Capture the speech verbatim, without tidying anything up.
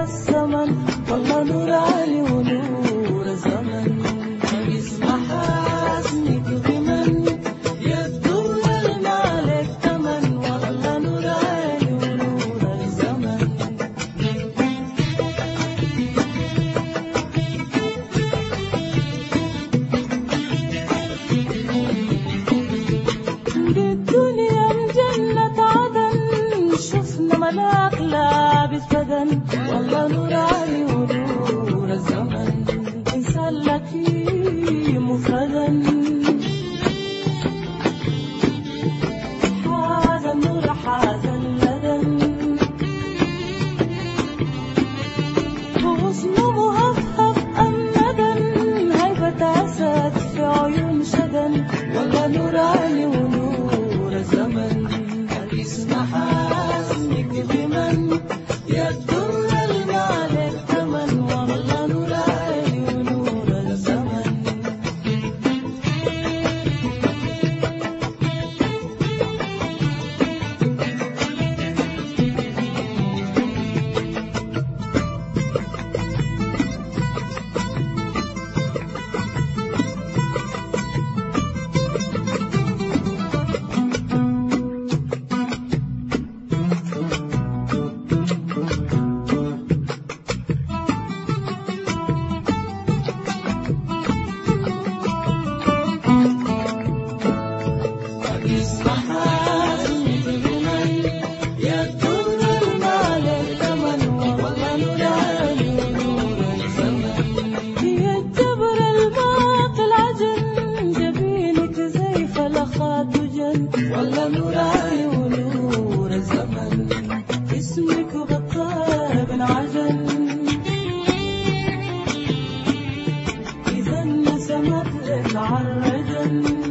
الزمن والله نور علي ونور الزمن اسمع حسنك بمن يدور المالك ثمن والله نور علي ونور الزمن بالدنيا جنة عدن شفنا ملاك لابس بدن والله نور علي ونور الزمن إنسان لك مفردا حاز النور حاز اللدن غصن مهفهف الندن هيبة أسد في عيون شدن والله نور علي ونور الزمن اسمع حسنك بمن يدور المالك ثمن والله نور علي ونور الزمن اسمع حسنك بمن يدور المالك ثمن والله نور علي ونور الزمن هي الجبر الماط العجن جبينك زي فلخات وجن والله نور علي ونور الزمن اسمك بطال بن عجن إذا نسمت لك عالرجل